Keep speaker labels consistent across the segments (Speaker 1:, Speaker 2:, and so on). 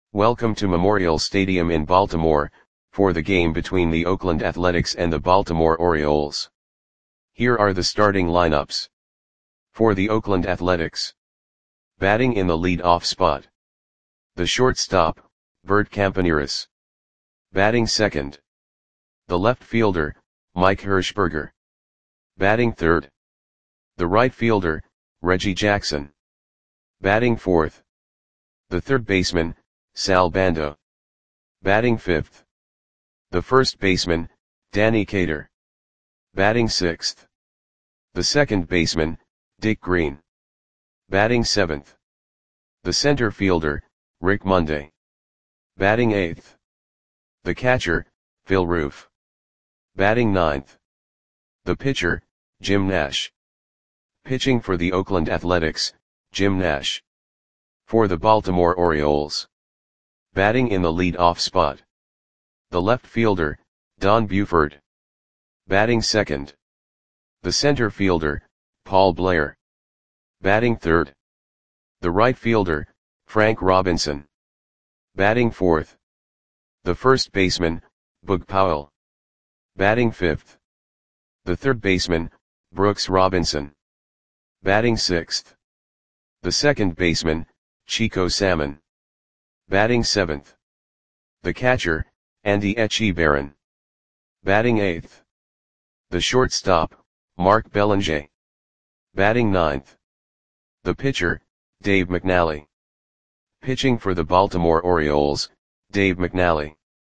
Speaker 1: Welcome to Memorial Stadium in Baltimore, for the game between the Oakland Athletics and the Baltimore Orioles. Here are the starting lineups. For the Oakland Athletics. Batting in the lead-off spot. The shortstop, Bert Campaneris. Batting second. The left fielder, Mike Hershberger. Batting third. The right fielder, Reggie Jackson. Batting fourth. The third baseman, Sal Bando. Batting fifth. The first baseman, Danny Cater. Batting sixth. The second baseman, Dick Green. Batting seventh. The center fielder, Rick Monday. Batting eighth. The catcher, Phil Roof. Batting ninth. The pitcher, Jim Nash. Pitching for the Oakland Athletics, Jim Nash. For the Baltimore Orioles. Batting in the lead-off spot. The left fielder, Don Buford. Batting second. The center fielder, Paul Blair. Batting third. The right fielder, Frank Robinson. Batting fourth. The first baseman, Boog Powell. Batting fifth. The third baseman, Brooks Robinson. Batting sixth. The second baseman, Chico Salmon. Batting seventh. The catcher, Andy Etchebarren. Batting eighth. The shortstop, Mark Belanger. Batting ninth. The pitcher, Dave McNally. Pitching for the Baltimore Orioles, Dave McNally.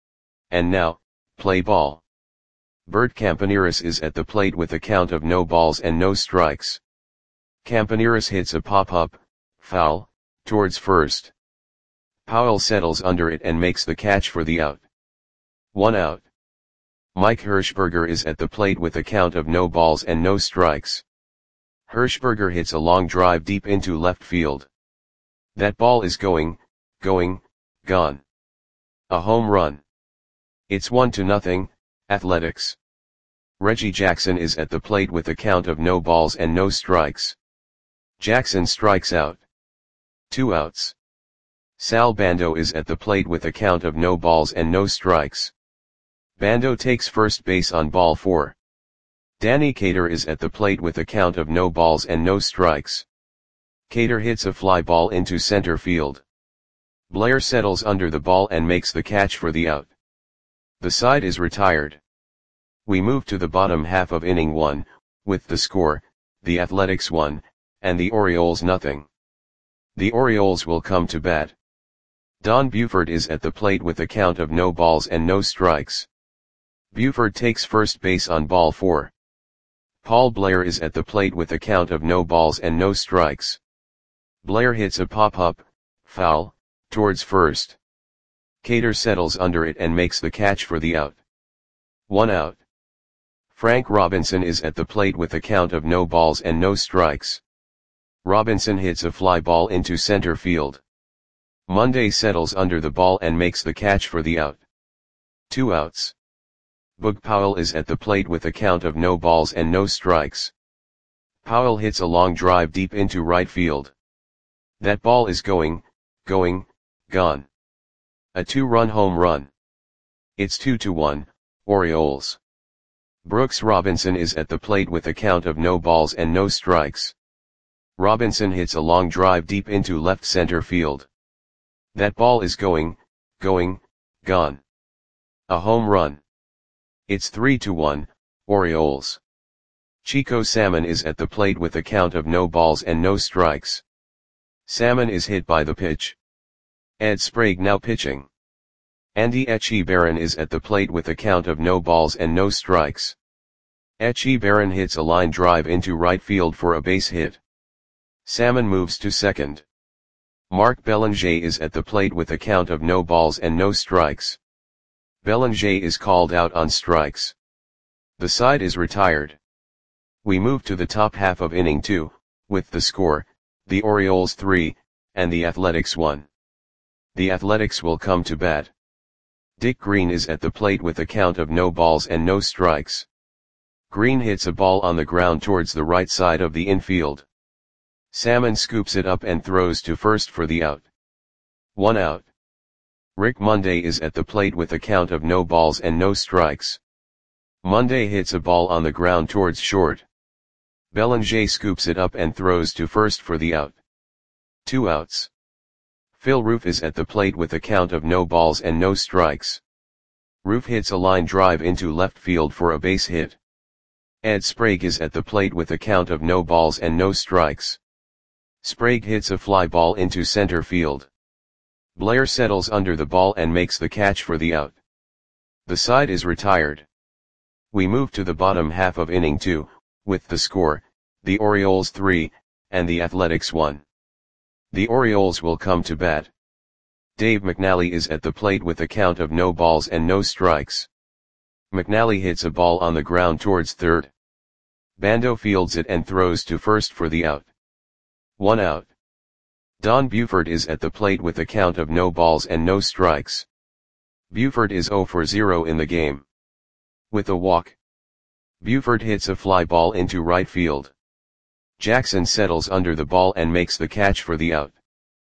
Speaker 1: And now, play ball. Bert Campaneris is at the plate with a count of no balls and no strikes. Campaneris hits a pop-up, foul, towards first. Powell settles under it and makes the catch for the out. 1 out. Mike Hershberger is at the plate with a count of no balls and no strikes. Hershberger hits a long drive deep into left field. That ball is gone. A home run. It's 1-0, Athletics. Reggie Jackson is at the plate with a count of no balls and no strikes. Jackson strikes out. 2 outs. Sal Bando is at the plate with a count of no balls and no strikes. Bando takes first base on ball 4. Danny Cater is at the plate with a count of no balls and no strikes. Cater hits a fly ball into center field. Blair settles under the ball and makes the catch for the out. The side is retired. We move to the bottom half of inning 1, with the score, the Athletics 1, and the Orioles 0. The Orioles will come to bat. Don Buford is at the plate with a count of no balls and no strikes. Buford takes first base on ball 4. Paul Blair is at the plate with a count of no balls and no strikes. Blair hits a pop-up, foul, towards first. Cater settles under it and makes the catch for the out. 1 out. Frank Robinson is at the plate with a count of no balls and no strikes. Robinson hits a fly ball into center field. Monday settles under the ball and makes the catch for the out. 2 outs. Boog Powell is at the plate with a count of no balls and no strikes. Powell hits a long drive deep into right field. That ball is gone. A 2-run home run. It's 2-1, Orioles. Brooks Robinson is at the plate with a count of no balls and no strikes. Robinson hits a long drive deep into left center field. That ball is gone. A home run. It's 3-1, Orioles. Chico Salmon is at the plate with a count of no balls and no strikes. Salmon is hit by the pitch. Ed Sprague now pitching. Andy Etchebarren is at the plate with a count of no balls and no strikes. Etchebarren hits a line drive into right field for a base hit. Salmon moves to second. Mark Belanger is at the plate with a count of no balls and no strikes. Belanger is called out on strikes. The side is retired. We move to the top half of inning 2, with the score, the Orioles 3, and the Athletics 1. The Athletics will come to bat. Dick Green is at the plate with a count of no balls and no strikes. Green hits a ball on the ground towards the right side of the infield. Salmon scoops it up and throws to first for the out. 1 out. Rick Monday is at the plate with a count of no balls and no strikes. Monday hits a ball on the ground towards short. Belanger scoops it up and throws to first for the out. 2 outs. Phil Roof is at the plate with a count of no balls and no strikes. Roof hits a line drive into left field for a base hit. Ed Sprague is at the plate with a count of no balls and no strikes. Sprague hits a fly ball into center field. Blair settles under the ball and makes the catch for the out. The side is retired. We move to the bottom half of inning 2, with the score, the Orioles 3, and the Athletics 1. The Orioles will come to bat. Dave McNally is at the plate with a count of no balls and no strikes. McNally hits a ball on the ground towards third. Bando fields it and throws to first for the out. 1 out. Don Buford is at the plate with a count of no balls and no strikes. Buford is 0 for 0 in the game. With a walk, Buford hits a fly ball into right field. Jackson settles under the ball and makes the catch for the out.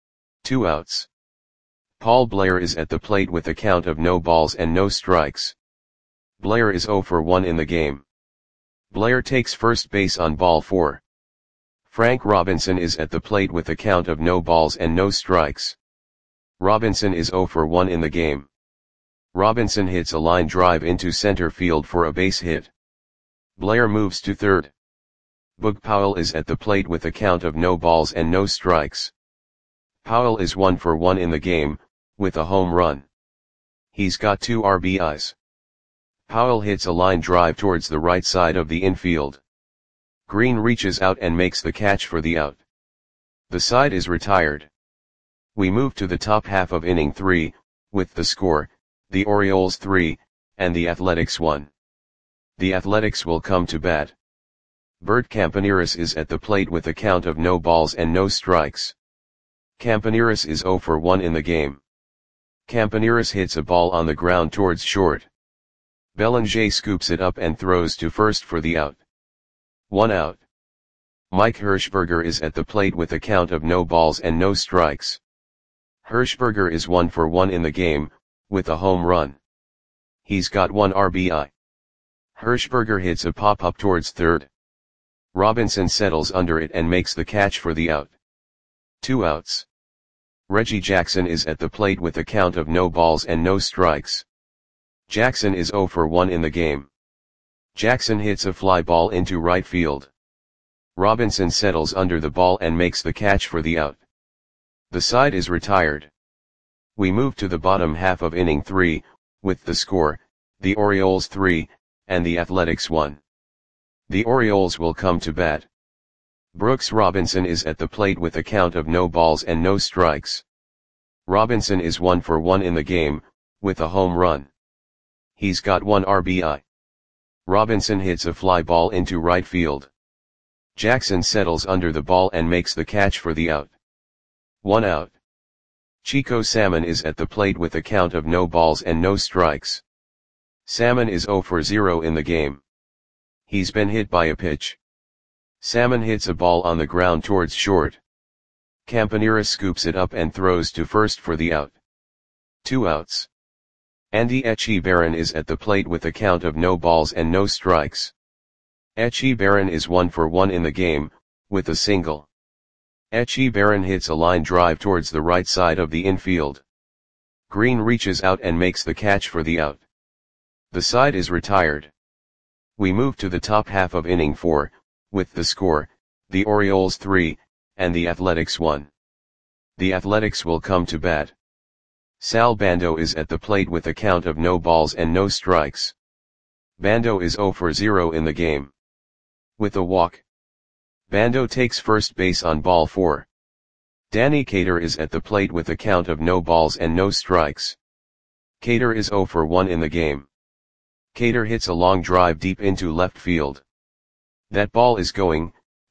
Speaker 1: 2 outs. Paul Blair is at the plate with a count of no balls and no strikes. Blair is 0 for 1 in the game. Blair takes first base on ball 4. Frank Robinson is at the plate with a count of no balls and no strikes. Robinson is 0 for 1 in the game. Robinson hits a line drive into center field for a base hit. Blair moves to third. Boog Powell is at the plate with a count of no balls and no strikes. Powell is 1 for 1 in the game, with a home run. He's got 2 RBIs. Powell hits a line drive towards the right side of the infield. Green reaches out and makes the catch for the out. The side is retired. We move to the top half of inning 3, with the score, the Orioles 3, and the Athletics 1. The Athletics will come to bat. Bert Campaneris is at the plate with a count of no balls and no strikes. Campaneris is 0 for 1 in the game. Campaneris hits a ball on the ground towards short. Belanger scoops it up and throws to first for the out. 1 out. Mike Hirschberger is at the plate with a count of no balls and no strikes. Hirschberger is 1 for 1 in the game, with a home run. He's got 1 RBI. Hirschberger hits a pop-up towards third. Robinson settles under it and makes the catch for the out. 2 outs. Reggie Jackson is at the plate with a count of no balls and no strikes. Jackson is 0 for 1 in the game. Jackson hits a fly ball into right field. Robinson settles under the ball and makes the catch for the out. The side is retired. We move to the bottom half of inning 3, with the score, the Orioles 3, and the Athletics 1. The Orioles will come to bat. Brooks Robinson is at the plate with a count of no balls and no strikes. Robinson is 1 for 1 in the game, with a home run. He's got 1 RBI. Robinson hits a fly ball into right field. Jackson settles under the ball and makes the catch for the out. 1 out. Chico Salmon is at the plate with a count of no balls and no strikes. Salmon is 0 for 0 in the game. He's been hit by a pitch. Salmon hits a ball on the ground towards short. Campaneris scoops it up and throws to first for the out. 2 outs. Andy Etchebarren is at the plate with a count of no balls and no strikes. Etchebarren is 1 for 1 in the game, with a single. Etchebarren hits a line drive towards the right side of the infield. Green reaches out and makes the catch for the out. The side is retired. We move to the top half of inning 4, with the score, the Orioles 3, and the Athletics 1. The Athletics will come to bat. Sal Bando is at the plate with a count of no balls and no strikes. Bando is 0 for 0 in the game. With a walk, Bando takes first base on ball 4. Danny Cater is at the plate with a count of no balls and no strikes. Cater is 0 for 1 in the game. Cater hits a long drive deep into left field. That ball is gone.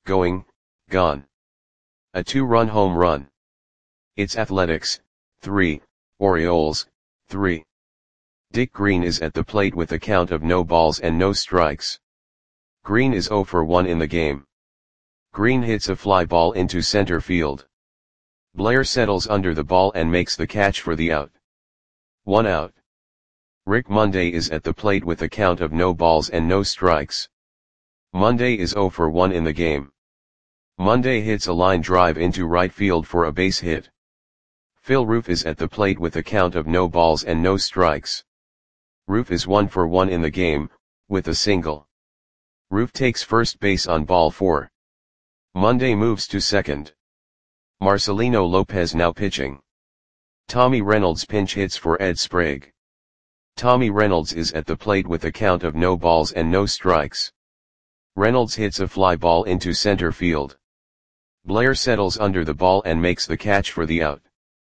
Speaker 1: A 2-run home run. It's Athletics, 3, Orioles, 3. Dick Green is at the plate with a count of no balls and no strikes. Green is 0 for 1 in the game. Green hits a fly ball into center field. Blair settles under the ball and makes the catch for the out. 1 out. Rick Monday is at the plate with a count of no balls and no strikes. Monday is 0 for 1 in the game. Monday hits a line drive into right field for a base hit. Phil Roof is at the plate with a count of no balls and no strikes. Roof is 1 for 1 in the game, with a single. Roof takes first base on ball 4. Monday moves to second. Marcelino Lopez now pitching. Tommy Reynolds pinch hits for Ed Sprague. Tommy Reynolds is at the plate with a count of no balls and no strikes. Reynolds hits a fly ball into center field. Blair settles under the ball and makes the catch for the out.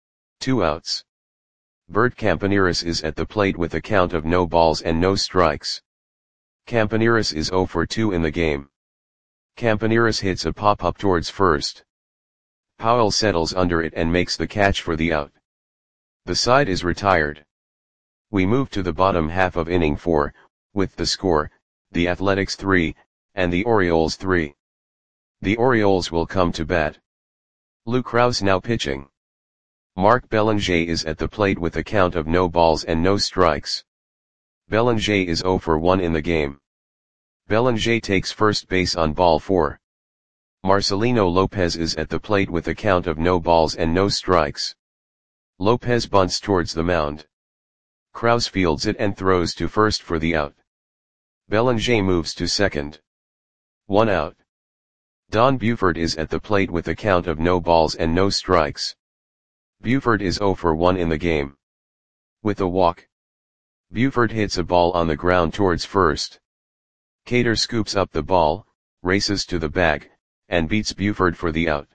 Speaker 1: 2 outs. Bert Campaneris is at the plate with a count of no balls and no strikes. Campaneris is 0 for 2 in the game. Campaneris hits a pop-up towards first. Powell settles under it and makes the catch for the out. The side is retired. We move to the bottom half of inning 4, with the score, the Athletics 3, and the Orioles 3. The Orioles will come to bat. Lou Krause now pitching. Mark Belanger is at the plate with a count of no balls and no strikes. Belanger is 0 for 1 in the game. Belanger takes first base on ball 4. Marcelino Lopez is at the plate with a count of no balls and no strikes. Lopez bunts towards the mound. Krause fields it and throws to first for the out. Belanger moves to second. 1 out. Don Buford is at the plate with a count of no balls and no strikes. Buford is 0 for 1 in the game. With a walk. Buford hits a ball on the ground towards first. Cater scoops up the ball, races to the bag, and beats Buford for the out.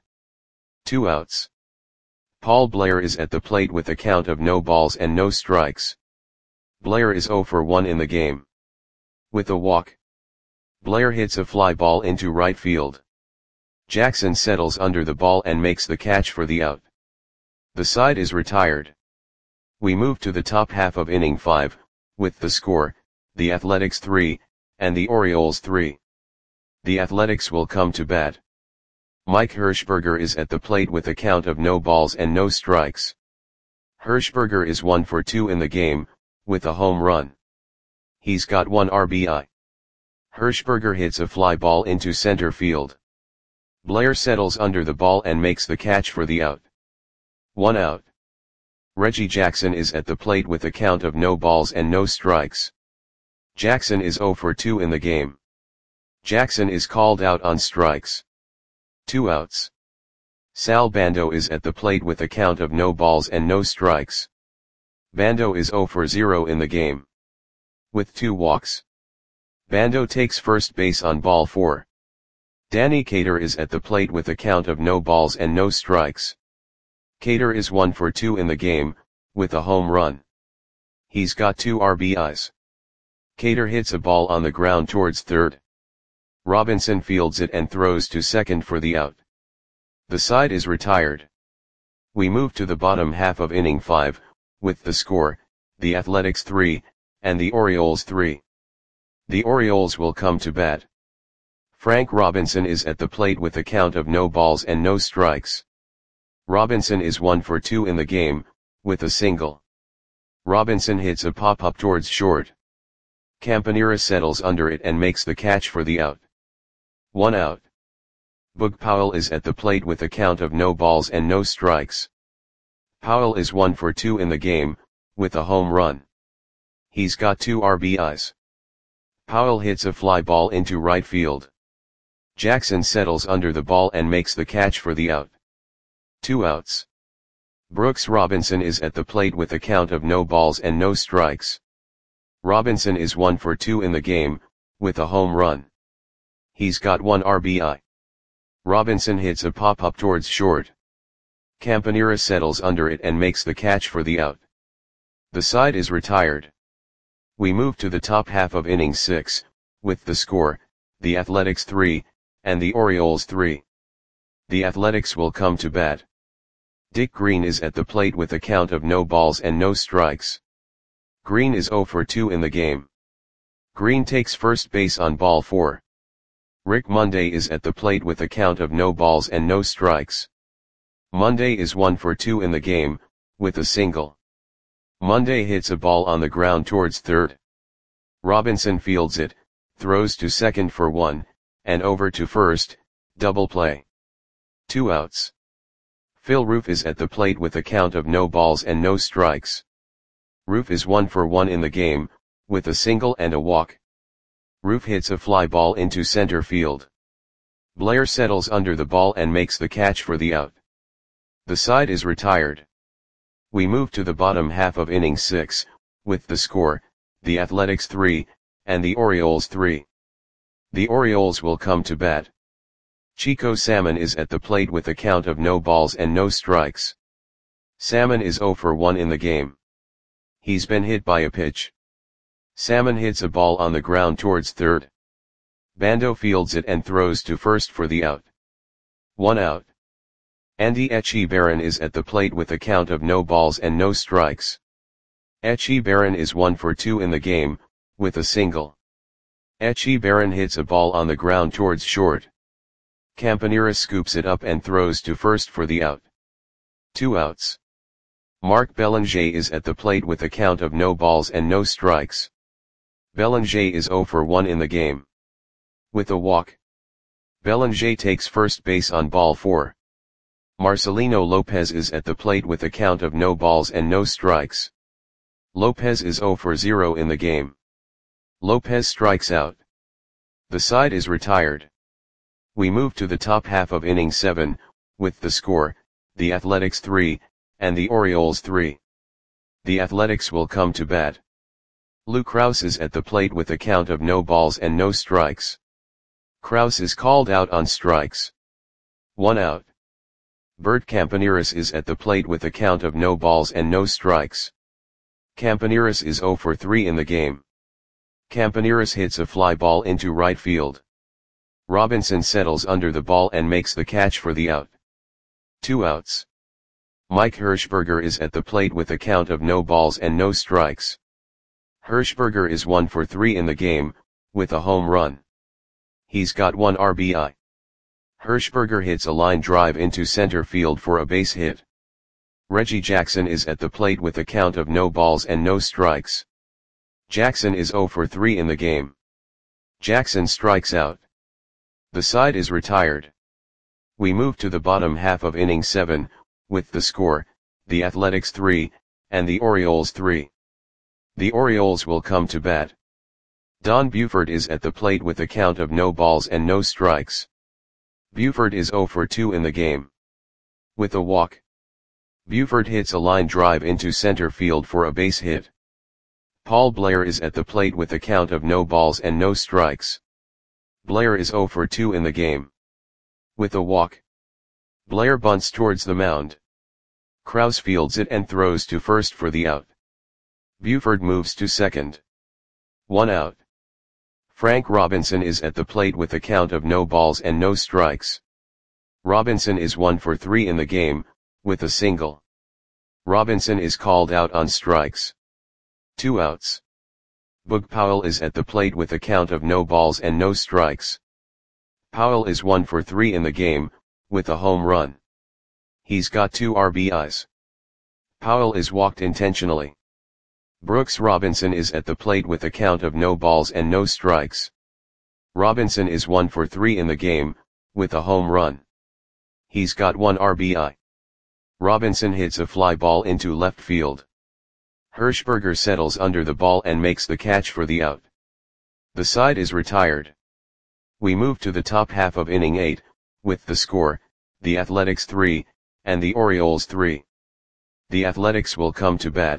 Speaker 1: 2 outs. Paul Blair is at the plate with a count of no balls and no strikes. Blair is 0 for 1 in the game. With a walk. Blair hits a fly ball into right field. Jackson settles under the ball and makes the catch for the out. The side is retired. We move to the top half of inning 5, with the score, the Athletics 3, and the Orioles 3. The Athletics will come to bat. Mike Hirschberger is at the plate with a count of no balls and no strikes. Hirschberger is 1 for 2 in the game, with a home run. He's got 1 RBI. Hirschberger hits a fly ball into center field. Blair settles under the ball and makes the catch for the out. 1 out. Reggie Jackson is at the plate with a count of no balls and no strikes. Jackson is 0 for 2 in the game. Jackson is called out on strikes. 2 outs. Sal Bando is at the plate with a count of no balls and no strikes. Bando is 0 for 0 in the game. With 2 walks. Bando takes first base on ball 4. Danny Cater is at the plate with a count of no balls and no strikes. Cater is 1 for 2 in the game, with a home run. He's got 2 RBIs. Cater hits a ball on the ground towards third. Robinson fields it and throws to second for the out. The side is retired. We move to the bottom half of inning 5, with the score, the Athletics 3, and the Orioles 3. The Orioles will come to bat. Frank Robinson is at the plate with a count of no balls and no strikes. Robinson is 1 for 2 in the game, with a single. Robinson hits a pop-up towards short. Campaneris settles under it and makes the catch for the out. 1 out. Boog Powell is at the plate with a count of no balls and no strikes. Powell is 1 for 2 in the game, with a home run. He's got 2 RBIs. Powell hits a fly ball into right field. Jackson settles under the ball and makes the catch for the out. 2 outs. Brooks Robinson is at the plate with a count of no balls and no strikes. Robinson is 1 for 2 in the game, with a home run. He's got 1 RBI. Robinson hits a pop-up towards short. Campaneris settles under it and makes the catch for the out. The side is retired. We move to the top half of inning 6, with the score, the Athletics 3, and the Orioles 3. The Athletics will come to bat. Dick Green is at the plate with a count of no balls and no strikes. Green is 0 for 2 in the game. Green takes first base on ball 4. Rick Monday is at the plate with a count of no balls and no strikes. Monday is 1 for 2 in the game, with a single. Monday hits a ball on the ground towards third. Robinson fields it, throws to second for 1, and over to first, double play. 2 outs. Phil Roof is at the plate with a count of no balls and no strikes. Roof is 1 for 1 in the game, with a single and a walk. Roof hits a fly ball into center field. Blair settles under the ball and makes the catch for the out. The side is retired. We move to the bottom half of inning 6, with the score, the Athletics 3, and the Orioles 3. The Orioles will come to bat. Chico Salmon is at the plate with a count of no balls and no strikes. Salmon is 0 for 1 in the game. He's been hit by a pitch. Salmon hits a ball on the ground towards third. Bando fields it and throws to first for the out. 1 out. Andy Echebarren is at the plate with a count of no balls and no strikes. Echebarren is 1 for 2 in the game, with a single. Echebarren hits a ball on the ground towards short. Campaneris scoops it up and throws to first for the out. 2 outs. Mark Belanger is at the plate with a count of no balls and no strikes. Belanger is 0 for 1 in the game. With a walk. Belanger takes first base on ball 4. Marcelino Lopez is at the plate with a count of no balls and no strikes. Lopez is 0 for 0 in the game. Lopez strikes out. The side is retired. We move to the top half of inning 7, with the score, the Athletics 3, and the Orioles 3. The Athletics will come to bat. Lou Krause is at the plate with a count of no balls and no strikes. Krause is called out on strikes. 1 out. Bert Campaneris is at the plate with a count of no balls and no strikes. Campaneris is 0 for 3 in the game. Campaneris hits a fly ball into right field. Robinson settles under the ball and makes the catch for the out. 2 outs. Mike Hirschberger is at the plate with a count of no balls and no strikes. Hirschberger is 1 for 3 in the game, with a home run. He's got 1 RBI. Hirschberger hits a line drive into center field for a base hit. Reggie Jackson is at the plate with a count of no balls and no strikes. Jackson is 0 for 3 in the game. Jackson strikes out. The side is retired. We move to the bottom half of inning 7, with the score, the Athletics 3, and the Orioles 3. The Orioles will come to bat. Don Buford is at the plate with a count of no balls and no strikes. Buford is 0 for 2 in the game. With a walk. Buford hits a line drive into center field for a base hit. Paul Blair is at the plate with a count of no balls and no strikes. Blair is 0 for 2 in the game. With a walk. Blair bunts towards the mound. Krause fields it and throws to first for the out. Buford moves to second. 1 out. Frank Robinson is at the plate with a count of no balls and no strikes. Robinson is 1 for 3 in the game, with a single. Robinson is called out on strikes. 2 outs. Boog Powell is at the plate with a count of no balls and no strikes. Powell is 1 for 3 in the game, with a home run. He's got 2 RBIs. Powell is walked intentionally. Brooks Robinson is at the plate with a count of no balls and no strikes. Robinson is 1 for 3 in the game, with a home run. He's got 1 RBI. Robinson hits a fly ball into left field. Hirschberger settles under the ball and makes the catch for the out. The side is retired. We move to the top half of inning 8, with the score, the Athletics 3, and the Orioles 3. The Athletics will come to bat.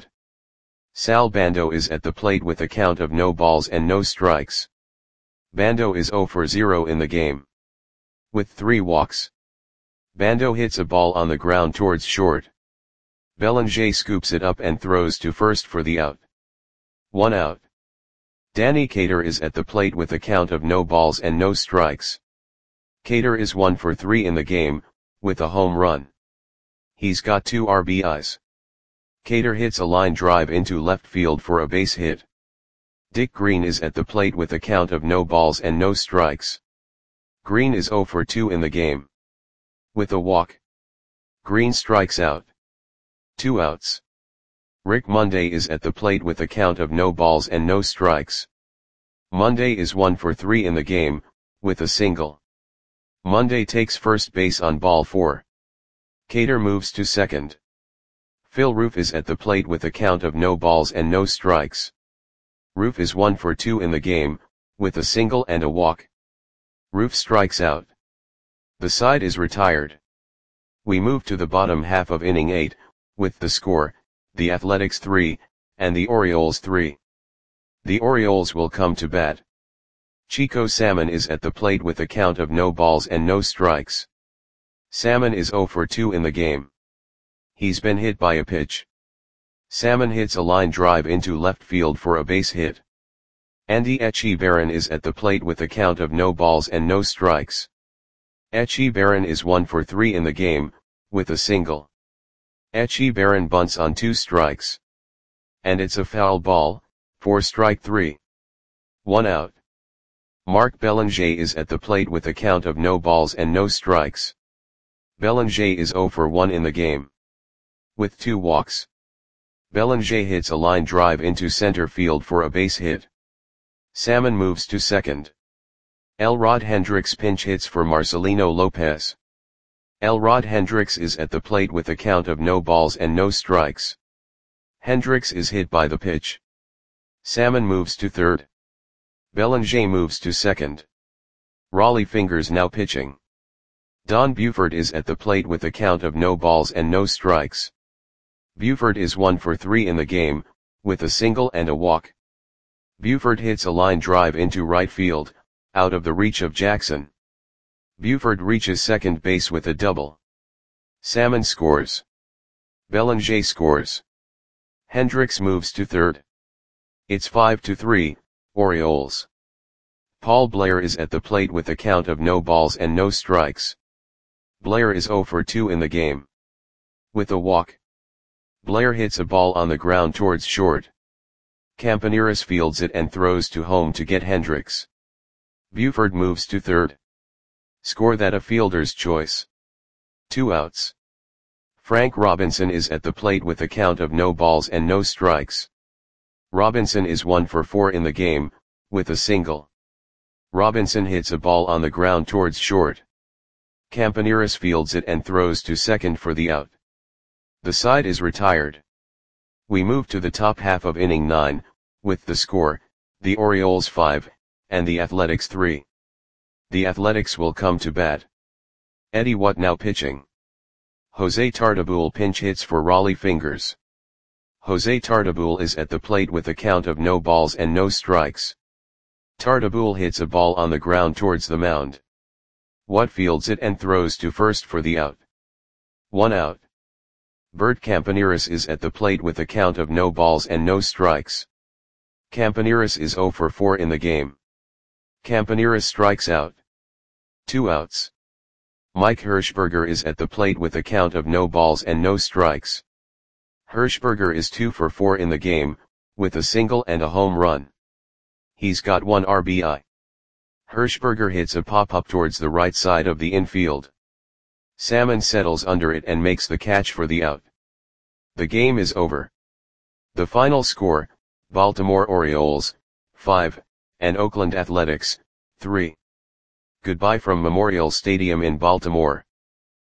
Speaker 1: Sal Bando is at the plate with a count of no balls and no strikes. Bando is 0 for 0 in the game. With 3 walks. Bando hits a ball on the ground towards short. Belanger scoops it up and throws to first for the out. 1 out. Danny Cater is at the plate with a count of no balls and no strikes. Cater is 1 for 3 in the game, with a home run. He's got 2 RBIs. Cater hits a line drive into left field for a base hit. Dick Green is at the plate with a count of no balls and no strikes. Green is 0 for 2 in the game. With a walk. Green strikes out. 2 outs. Rick Monday is at the plate with a count of no balls and no strikes. Monday is 1 for 3 in the game, with a single. Monday takes first base on ball 4. Cater moves to second. Phil Roof is at the plate with a count of no balls and no strikes. Roof is 1 for 2 in the game, with a single and a walk. Roof strikes out. The side is retired. We move to the bottom half of inning 8, with the score, the Athletics 3, and the Orioles 3. The Orioles will come to bat. Chico Salmon is at the plate with a count of no balls and no strikes. Salmon is 0 for 2 in the game. He's been hit by a pitch. Salmon hits a line drive into left field for a base hit. Andy Etchebarren is at the plate with a count of no balls and no strikes. Etchebarren is 1 for 3 in the game, with a single. Etchebarren bunts on 2 strikes. And it's a foul ball, for strike 3. 1 out. Mark Belanger is at the plate with a count of no balls and no strikes. Belanger is 0 for 1 in the game. With 2 walks. Belanger hits a line drive into center field for a base hit. Salmon moves to second. Elrod Hendricks pinch hits for Marcelino Lopez. Elrod Hendricks is at the plate with a count of no balls and no strikes. Hendricks is hit by the pitch. Salmon moves to third. Belanger moves to second. Raleigh Fingers now pitching. Don Buford is at the plate with a count of no balls and no strikes. Buford is 1 for 3 in the game, with a single and a walk. Buford hits a line drive into right field, out of the reach of Jackson. Buford reaches second base with a double. Salmon scores. Belanger scores. Hendricks moves to third. It's 5-3, Orioles. Paul Blair is at the plate with a count of no balls and no strikes. Blair is 0 for 2 in the game. With a walk. Blair hits a ball on the ground towards short. Campaneris fields it and throws to home to get Hendricks. Buford moves to third. Score that a fielder's choice. 2 outs. Frank Robinson is at the plate with a count of no balls and no strikes. Robinson is 1 for 4 in the game, with a single. Robinson hits a ball on the ground towards short. Campaneris fields it and throws to second for the out. The side is retired. We move to the top half of inning 9, with the score, the Orioles 5, and the Athletics 3. The Athletics will come to bat. Eddie What now pitching. Jose Tartabull pinch hits for Raleigh Fingers. Jose Tartabull is at the plate with a count of no balls and no strikes. Tartabull hits a ball on the ground towards the mound. What fields it and throws to first for the out. 1 out. Bert Campaneris is at the plate with a count of no balls and no strikes. Campaneris is 0 for 4 in the game. Campaneris strikes out. 2 outs. Mike Hirschberger is at the plate with a count of no balls and no strikes. Hirschberger is 2 for 4 in the game, with a single and a home run. He's got 1 RBI. Hirschberger hits a pop-up towards the right side of the infield. Salmon settles under it and makes the catch for the out. The game is over. The final score, Baltimore Orioles, 5, and Oakland Athletics, 3. Goodbye from Memorial Stadium in Baltimore.